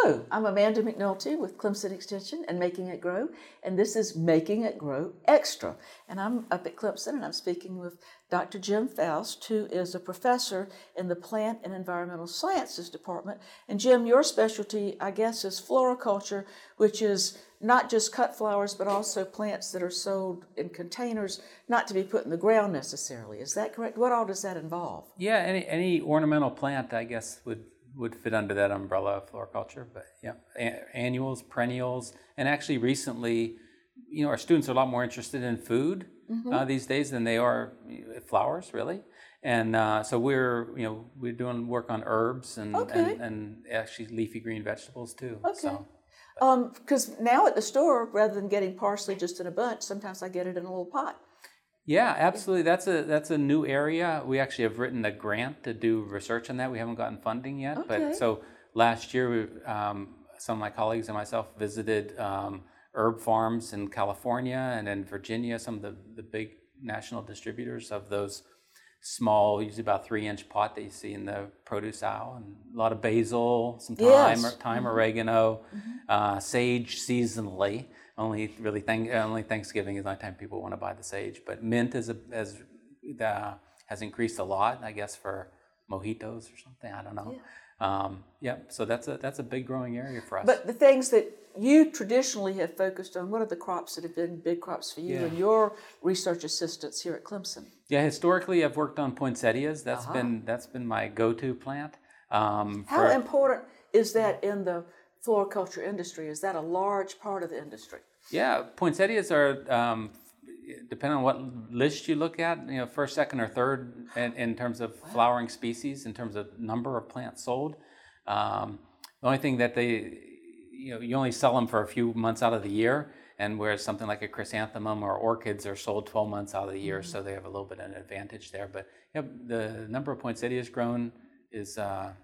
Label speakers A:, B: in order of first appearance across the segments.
A: Hello, I'm Amanda McNulty with Clemson Extension and Making It Grow, and this is Making It Grow Extra. And I'm up at Clemson and I'm speaking with Dr. Jim Faust, who is a professor in the Plant and Environmental Sciences Department. And Jim, your specialty, I guess, is floriculture, which is not just cut flowers, but also plants that are sold in containers, not to be put in the ground necessarily. Is that correct? What all does that involve?
B: Yeah, any ornamental plant, I guess, would fit under that umbrella of floriculture. But yeah, annuals, perennials, and actually recently, our students are a lot more interested in food these days than they are flowers, really. And so we're doing work on herbs and actually leafy green vegetables too.
A: Okay. Because now at the store, rather than getting parsley just in a bunch, sometimes I get it in a little pot.
B: Yeah, absolutely. That's a new area. We actually have written a grant to do research on that. We haven't gotten funding yet, but so last year, some of my colleagues and myself visited herb farms in California and in Virginia. Some of the big national distributors of those small, usually about 3-inch pot that you see in the produce aisle, and a lot of basil, some thyme, oregano, sage seasonally. Only Thanksgiving is the only time people want to buy the sage. But mint has increased a lot, I guess, for mojitos or something. I don't know. So that's a big growing area for us.
A: But the things that you traditionally have focused on, what are the crops that have been big crops for you and your research assistants here at Clemson?
B: Yeah, historically I've worked on poinsettias. That's been my go-to plant.
A: How important is that in the floriculture industry? Is that a large part of the industry?
B: Yeah, poinsettias are, depending on what list you look at, first, second, or third in terms of flowering species, in terms of number of plants sold. The only thing that you only sell them for a few months out of the year, and whereas something like a chrysanthemum or orchids are sold 12 months out of the year, so they have a little bit of an advantage there. But the number of poinsettias grown is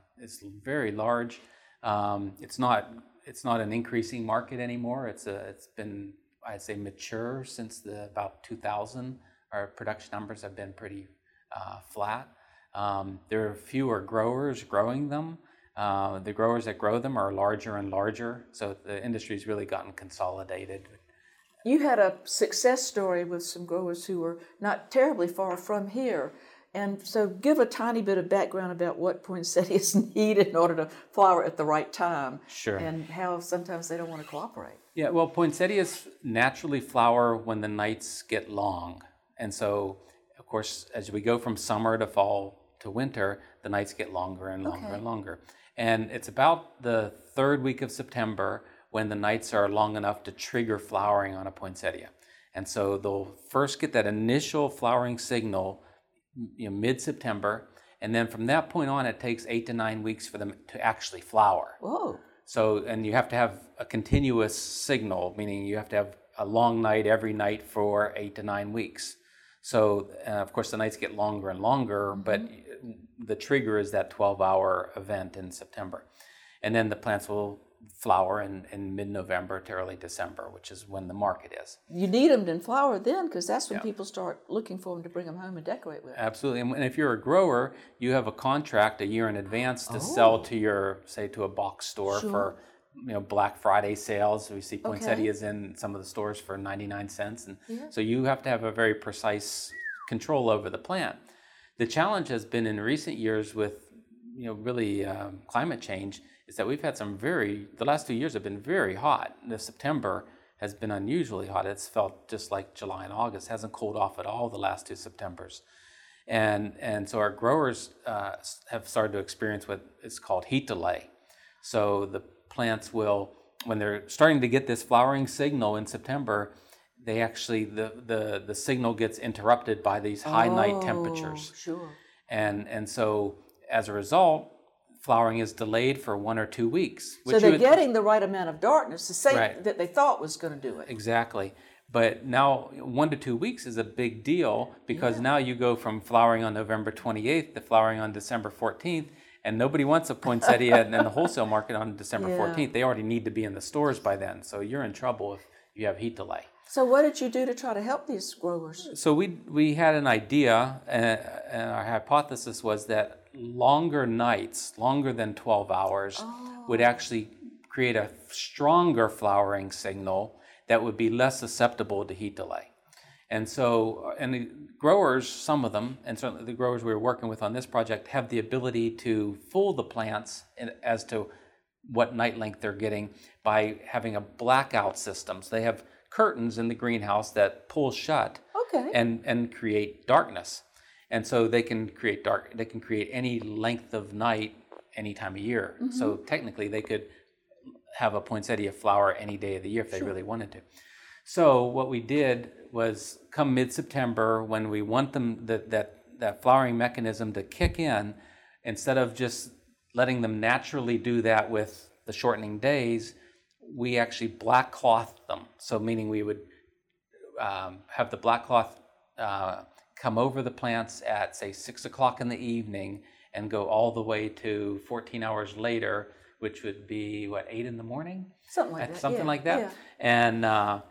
B: very large. It's not an increasing market anymore. It's been, I'd say, mature since about 2000. Our production numbers have been pretty flat. There are fewer growers growing them. The growers that grow them are larger and larger, so the industry's really gotten consolidated.
A: You had a success story with some growers who were not terribly far from here. And so give a tiny bit of background about what poinsettias need in order to flower at the right time.
B: Sure.
A: And how sometimes they don't want to cooperate.
B: Yeah, well, poinsettias naturally flower when the nights get long. And so, of course, as we go from summer to fall to winter, the nights get longer and longer and longer. And it's about the third week of September when the nights are long enough to trigger flowering on a poinsettia. And so they'll first get that initial flowering signal mid-September, and then from that point on, it takes 8 to 9 weeks for them to actually flower.
A: Whoa!
B: So, and you have to have a continuous signal, meaning you have to have a long night every night for 8 to 9 weeks. So, of course, the nights get longer and longer, but the trigger is that 12-hour event in September, and then the plants will flower in mid-November to early December, which is when the market is.
A: You need them in flower then, because that's when people start looking for them to bring them home and decorate with.
B: Absolutely. And if you're a grower, you have a contract a year in advance to sell to to a box store for Black Friday sales. We see poinsettias in some of the stores for 99 cents. And so you have to have a very precise control over the plant. The challenge has been in recent years with climate change is that we've had the last 2 years have been very hot. The September has been unusually hot. It's felt just like July and August. It hasn't cooled off at all the last 2 Septembers. And so our growers have started to experience what is called heat delay. So the plants will, when they're starting to get this flowering signal in September, they actually, the signal gets interrupted by these high night temperatures.
A: Sure.
B: And so as a result, flowering is delayed for 1 or 2 weeks.
A: So they're getting the right amount of darkness, the same that they thought was going to do it.
B: Exactly. But now 1 to 2 weeks is a big deal because now you go from flowering on November 28th to flowering on December 14th, and nobody wants a poinsettia in the wholesale market on December 14th. They already need to be in the stores by then. So you're in trouble if you have heat delay.
A: So what did you do to try to help these growers?
B: So we had an idea, and our hypothesis was that longer nights, longer than 12 hours, would actually create a stronger flowering signal that would be less susceptible to heat delay. And so, and the growers, some of them, and certainly the growers we were working with on this project, have the ability to fool the plants as to what night length they're getting by having a blackout system. So they have curtains in the greenhouse that pull shut and create darkness. And so they can create any length of night any time of year. Mm-hmm. So technically they could have a poinsettia flower any day of the year if they really wanted to. So what we did was come mid-September, when we want them that flowering mechanism to kick in, instead of just letting them naturally do that with the shortening days, we actually black clothed them. So meaning we would have the black cloth come over the plants at, say, 6 o'clock in the evening and go all the way to 14 hours later, which would be, 8 in the morning?
A: Something like that.
B: Yeah.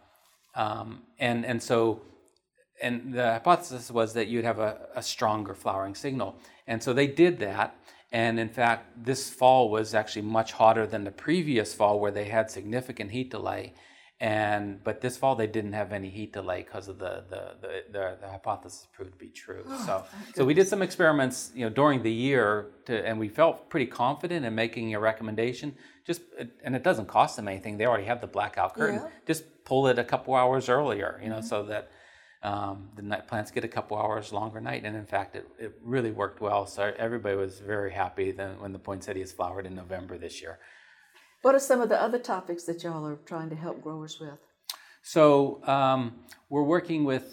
B: And so the hypothesis was that you'd have a stronger flowering signal. And so they did that. And in fact, this fall was actually much hotter than the previous fall, where they had significant heat delay. But this fall they didn't have any heat delay because of the hypothesis proved to be true. So we did some experiments, during the year, and we felt pretty confident in making a recommendation. And it doesn't cost them anything. They already have the blackout curtain. Yeah. Just pull it a couple hours earlier, so that the night plants get a couple hours longer night. And in fact, it really worked well. So everybody was very happy when the poinsettias flowered in November this year.
A: What are some of the other topics that y'all are trying to help growers with?
B: So we're working with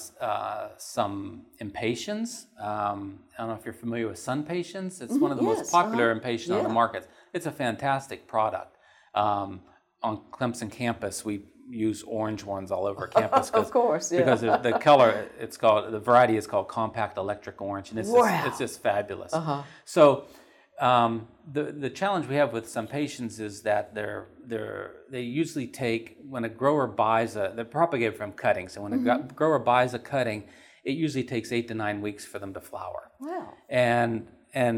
B: some impatiens. I don't know if you're familiar with sun patiens. It's one of the most popular impatiens on the market. It's a fantastic product. On Clemson campus, we use orange ones all over campus.
A: Of course, yeah.
B: Because the color, the variety is called compact electric orange, and it's just fabulous. Uh-huh. So the challenge we have with some patients is that they usually take, when a grower buys they're propagated from cuttings. So when a grower buys a cutting, it usually takes 8 to 9 weeks for them to flower.
A: Wow.
B: And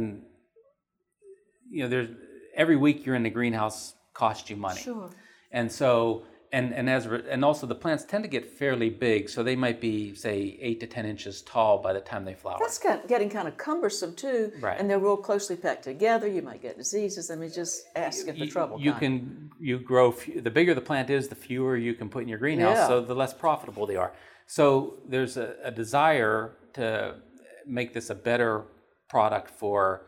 B: there's every week you're in the greenhouse costs you money.
A: Sure.
B: And so and also the plants tend to get fairly big, so they might be, say, 8 to 10 inches tall by the time they flower.
A: That's getting kind of cumbersome too,
B: right?
A: And they're real closely packed together. You might get diseases. I mean, just asking for trouble.
B: You grow. The bigger the plant is, the fewer you can put in your greenhouse, so the less profitable they are. So there's a desire to make this a better product for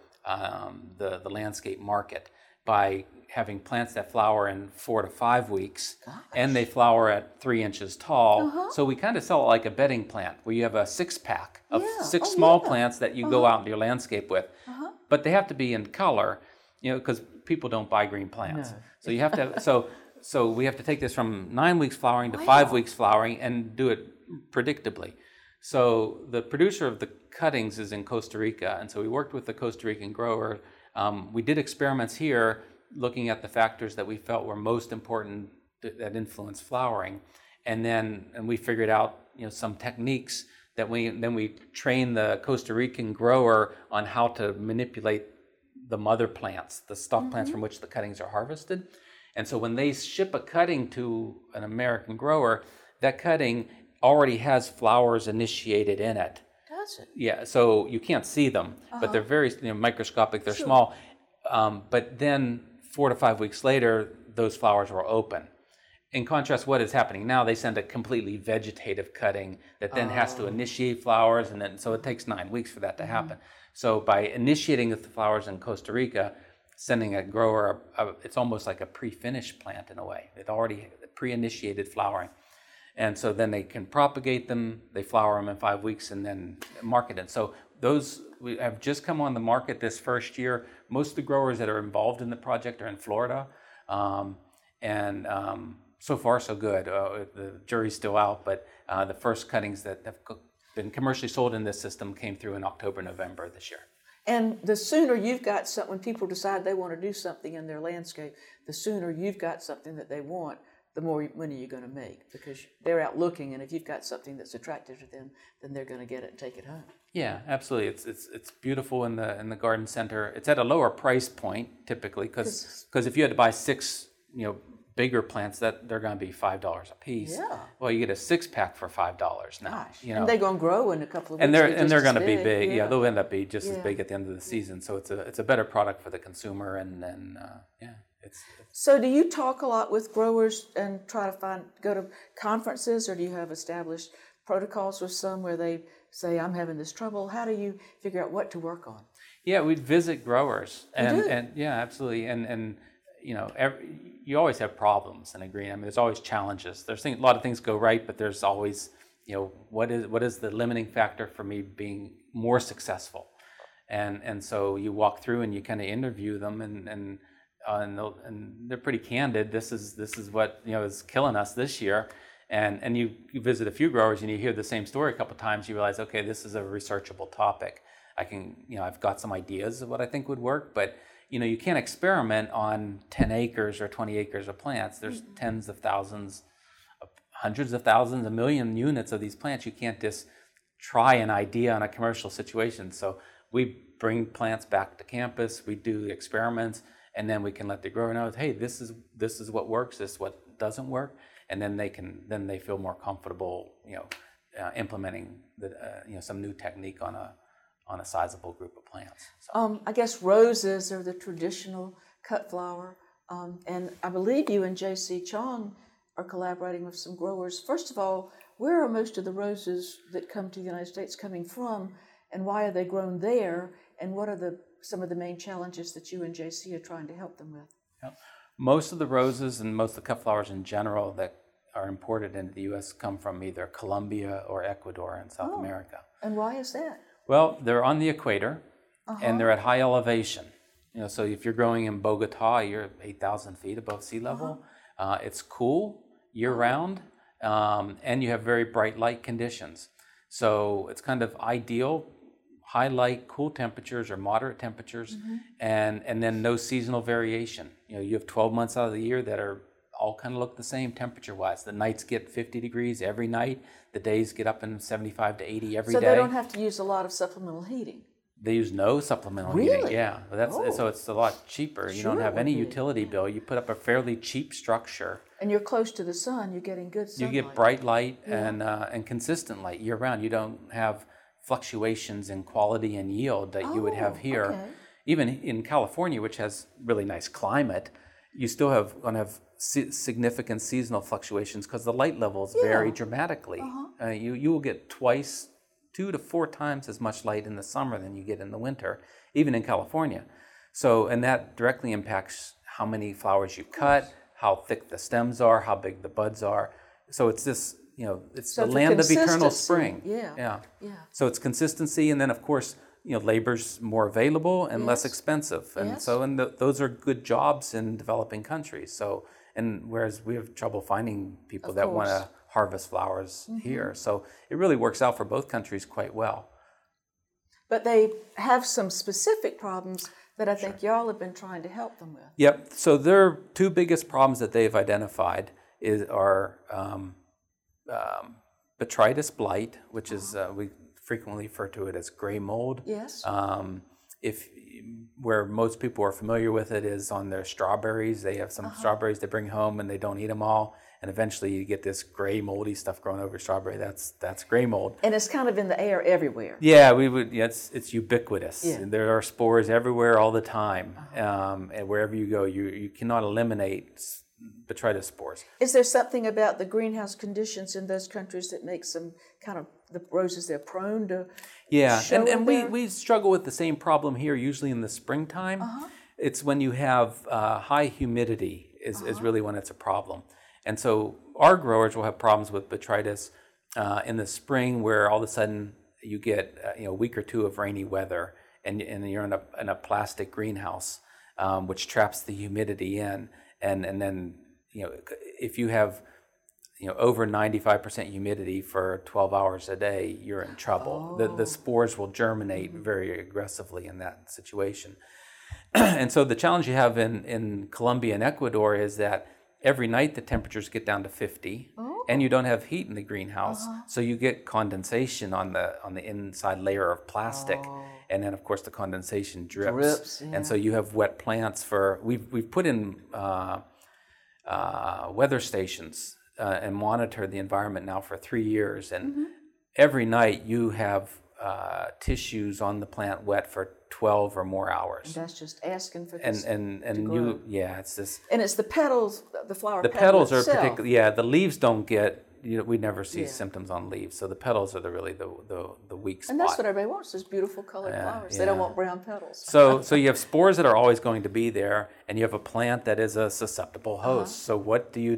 B: the landscape market by having plants that flower in 4 to 5 weeks. Gosh. And they flower at 3 inches tall. Uh-huh. So we kind of sell it like a bedding plant, where you have a 6-pack of 6 small plants that you go out into your landscape with. Uh-huh. But they have to be in color, because people don't buy green plants. No. So you have to so we have to take this from 9 weeks flowering to 5 weeks flowering and do it predictably. So the producer of the cuttings is in Costa Rica, and so we worked with the Costa Rican grower. We did experiments here looking at the factors that we felt were most important that influence flowering, and we figured out some techniques that we trained the Costa Rican grower on how to manipulate the mother plants, the stalk plants from which the cuttings are harvested. And so when they ship a cutting to an American grower, that cutting already has flowers initiated in it.
A: Does it?
B: Yeah, so you can't see them, but they're very microscopic, they're small. But then 4 to 5 weeks later, those flowers were open. In contrast, what is happening now, they send a completely vegetative cutting that then has to initiate flowers, and so it takes 9 weeks for that to happen. So by initiating the flowers in Costa Rica, sending a grower, it's almost like a pre-finished plant in a way. It already pre-initiated flowering. And so then they can propagate them, they flower them in 5 weeks, and then market it. So those have just come on the market this first year. Most of the growers that are involved in the project are in Florida. So far, so good. The jury's still out, but the first cuttings that have been commercially sold in this system came through in October, November this year.
A: And the sooner you've got something, when people decide they want to do something in their landscape, the sooner you've got something that they want, the more money you're going to make, because they're out looking, and if you've got something that's attractive to them, then they're going to get it and take it home.
B: Yeah, absolutely. It's beautiful in the garden center. It's at a lower price point typically, because if you had to buy 6 bigger plants that they're going to be $5 a piece.
A: Yeah.
B: Well, you get a 6-pack for $5 now.
A: Gosh. And they're going to grow in a couple of weeks.
B: And they're going to be big. Yeah, they'll end up being just as
A: Yeah.
B: big at the end of the season. So it's a better product for the consumer, and then it's.
A: So do you talk a lot with growers and try to go to conferences, or do you have established protocols with some where they say, I'm having this trouble? How do you figure out what to work on?
B: Yeah, we'd visit growers, and yeah, absolutely, and you always have problems in a green. I mean, there's always challenges. There's a lot of things go right, but there's always, what is the limiting factor for me being more successful? And so you walk through and you kind of interview them, and they're pretty candid. This is what is killing us this year. And you visit a few growers and you hear the same story a couple of times. You realize, okay, this is a researchable topic. I've got some ideas of what I think would work, but you can't experiment on 10 acres or 20 acres of plants. There's tens of thousands, hundreds of thousands, a million units of these plants. You can't just try an idea on a commercial situation. So we bring plants back to campus, we do experiments, and then we can let the grower know, hey, this is what works, this is what doesn't work, and then they feel more comfortable, implementing some new technique on a sizable group of plants. So.
A: I guess roses are the traditional cut flower, and I believe you and J.C. Chong are collaborating with some growers. First of all, where are most of the roses that come to the United States coming from, and why are they grown there, and what are some of the main challenges that you and J.C. are trying to help them with?
B: Yep. Most of the roses and most of the cut flowers in general that are imported into the U.S. come from either Colombia or Ecuador in South America.
A: And why is that?
B: Well, they're on the equator, and they're at high elevation. So if you're growing in Bogota, you're 8,000 feet above sea level. It's cool year-round, and you have very bright light conditions. So it's kind of ideal, high light, cool temperatures or moderate temperatures, and then no seasonal variation. You have 12 months out of the year that are all kind of look the same temperature-wise. The nights get 50 degrees every night. The days get up in 75 to 80 every day.
A: So they don't have to use a lot of supplemental heating?
B: They use no supplemental heating. Yeah, so it's a lot cheaper. You don't have any utility bill. You put up a fairly cheap structure.
A: And you're close to the sun. You're getting good sunlight.
B: You get bright light and consistent light year-round. You don't have fluctuations in quality and yield that you would have here.
A: Okay.
B: Even in California, which has really nice climate, you still going to have significant seasonal fluctuations because the light levels vary dramatically. You will get 2 to 4 times as much light in the summer than you get in the winter, even in California. So, and that directly impacts how many flowers you cut, how thick the stems are, how big the buds are. So it's this, it's the land of eternal spring.
A: Yeah.
B: So it's consistency, and then of course, labor's more available and less expensive, and so those are good jobs in developing countries. So, and whereas we have trouble finding people that want to harvest flowers here, so it really works out for both countries quite well.
A: But they have some specific problems that I think y'all have been trying to help them with.
B: Yep. So their 2 biggest problems that they've identified are botrytis blight, which is we frequently refer to it as gray mold.
A: Yes.
B: Where most people are familiar with it is on their strawberries. They have some strawberries they bring home and they don't eat them all, and eventually you get this gray moldy stuff growing over strawberry. That's gray mold.
A: And it's kind of in the air everywhere.
B: Yeah, it's ubiquitous.
A: Yeah.
B: There are spores everywhere all the time, and wherever you go, you cannot eliminate botrytis spores.
A: Is there something about the greenhouse conditions in those countries that makes them kind of the roses they're prone to?
B: Yeah, and we struggle with the same problem here. Usually in the springtime, it's when you have high humidity is really when it's a problem. And so our growers will have problems with botrytis in the spring, where all of a sudden you get a week or 2 of rainy weather, and you're in a plastic greenhouse, which traps the humidity in, and then if you have over 95% humidity for 12 hours a day, you're in trouble. The spores will germinate very aggressively in that situation. And so the challenge you have in Colombia and Ecuador is that every night the temperatures get down to 50, and you don't have heat in the greenhouse, so you get condensation on the inside layer of plastic, and then of course the condensation drips. And so you have wet plants we've put in weather stations and monitored the environment now for 3 years. And every night you have tissues on the plant wet for 12 or more hours.
A: And that's just asking for this
B: and
A: to grow.
B: it's this.
A: And it's the petals, the flower
B: The
A: petal
B: petals are
A: itself.
B: particularly, the leaves don't get, we never see symptoms on leaves. So the petals are really the weak spot.
A: And that's what everybody wants, is beautiful colored flowers. They don't want brown petals.
B: So you have spores that are always going to be there, and you have a plant that is a susceptible host. So what do?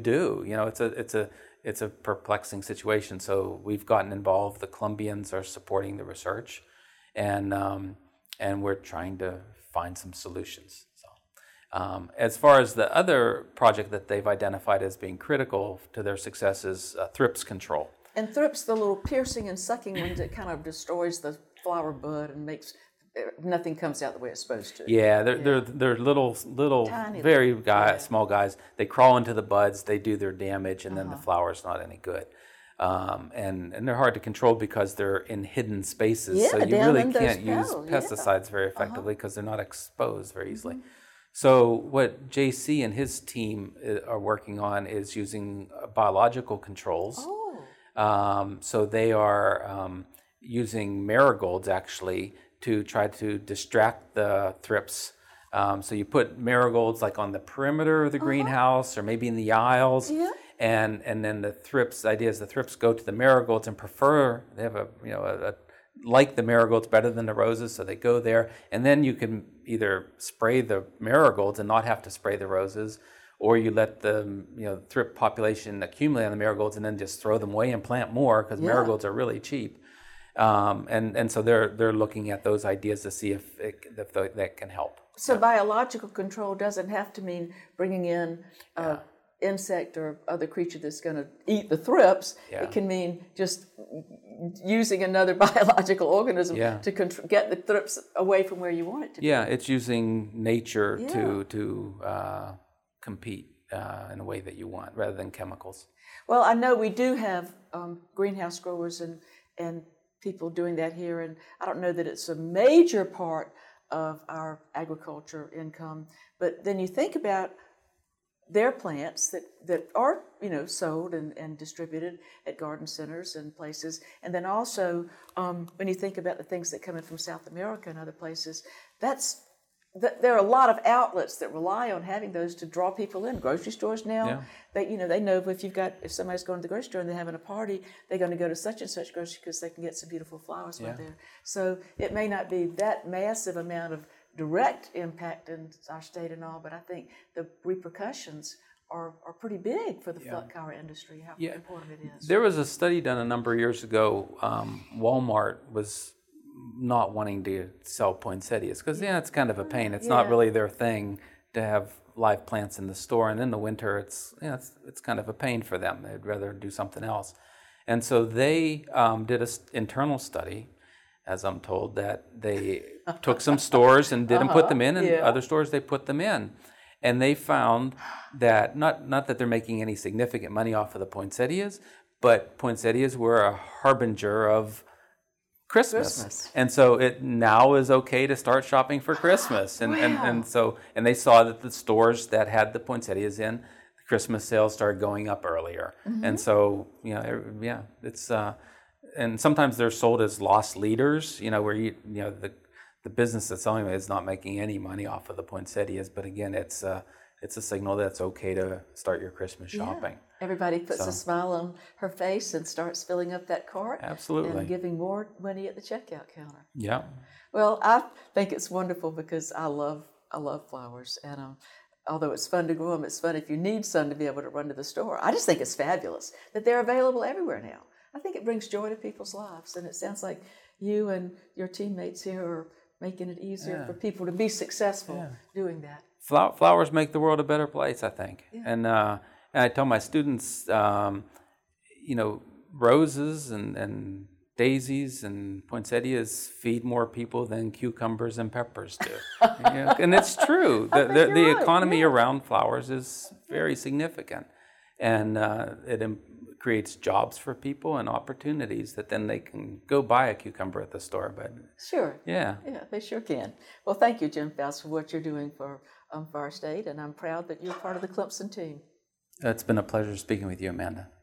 B: It's a perplexing situation. So we've gotten involved. The Colombians are supporting the research, and we're trying to find some solutions. So, as far as the other project that they've identified as being critical to their success is thrips control.
A: And thrips, the little piercing and sucking ones that kind of destroys the flower bud and makes nothing comes out the way it's supposed to.
B: Yeah, they're little
A: Tiny
B: very small guys. They crawl into the buds, they do their damage, and then the flower's not any good. And they're hard to control because they're in hidden spaces. So you really can't use pesticides very effectively because they're not exposed very easily. So what JC and his team are working on is using biological controls. So they are using marigolds actually to try to distract the thrips. So you put marigolds like on the perimeter of the greenhouse or maybe in the aisles. And then the thrips go to the marigolds and they have like the marigolds better than the roses, so they go there. And then you can either spray the marigolds and not have to spray the roses, or you let the thrip population accumulate on the marigolds and then just throw them away and plant more because marigolds are really cheap. And so they're looking at those ideas to see if that can help.
A: So biological control doesn't have to mean bringing in insect or other creature that's going to eat the thrips. It can mean just using another biological organism to get the thrips away from where you want it to be.
B: Yeah, it's using nature to compete in a way that you want rather than chemicals.
A: Well, I know we do have greenhouse growers and people doing that here, and I don't know that it's a major part of our agriculture income, but then you think about their plants that are sold and distributed at garden centers and places, and then also when you think about the things that come in from South America and other places, there are a lot of outlets that rely on having those to draw people in. Grocery stores now, they know if somebody's going to the grocery store and they're having a party, they're going to go to such and such grocery because they can get some beautiful flowers right there. So it may not be that massive amount of direct impact in our state and all, but I think the repercussions are pretty big for the flower industry, how important it is.
B: There was a study done a number of years ago. Walmart was not wanting to sell poinsettias because it's kind of a pain. It's not really their thing to have live plants in the store, and in the winter it's kind of a pain for them. They'd rather do something else. And so they did an internal study, as I'm told, that they took some stores and didn't put them in, and other stores they put them in. And they found that, not that they're making any significant money off of the poinsettias, but poinsettias were a harbinger of Christmas. And so it now is okay to start shopping for Christmas. And they saw that the stores that had the poinsettias in, the Christmas sales started going up earlier. And so, it's and sometimes they're sold as lost leaders, where the business that's selling it is not making any money off of the poinsettias. But again, it's a signal that it's okay to start your Christmas shopping.
A: Everybody puts a smile on her face and starts filling up that cart.
B: Absolutely.
A: And giving more money at the checkout counter.
B: Yeah.
A: Well, I think it's wonderful because I love flowers, and although it's fun to grow them, it's fun if you need some to be able to run to the store. I just think it's fabulous that they're available everywhere now. I think it brings joy to people's lives, and it sounds like you and your teammates here are making it easier for people to be successful doing that.
B: Flowers make the world a better place, I think. Yeah. And I tell my students, roses and daisies and poinsettias feed more people than cucumbers and peppers do. And it's true. The economy around flowers is very significant. And it creates jobs for people and opportunities that then they can go buy a cucumber at the store. But
A: sure. Yeah, they sure can. Well, thank you, Jim Faust, for what you're doing for our state. And I'm proud that you're part of the Clemson team.
B: It's been a pleasure speaking with you, Amanda.